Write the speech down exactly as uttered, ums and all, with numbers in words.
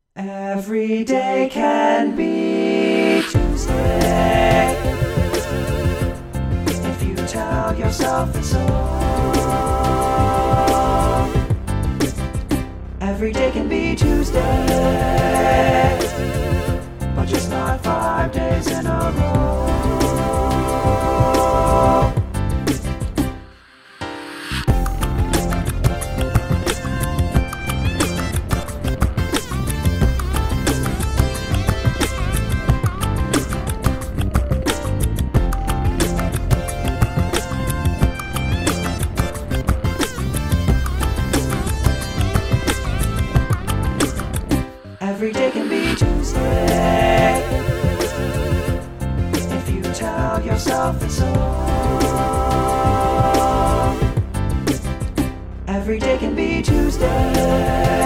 Every day can be Tuesday if you tell yourself it's so. Every day can be Tuesday, but just not five days in a row. Every day can be Tuesday if you tell yourself it's so. Every day can be Tuesday.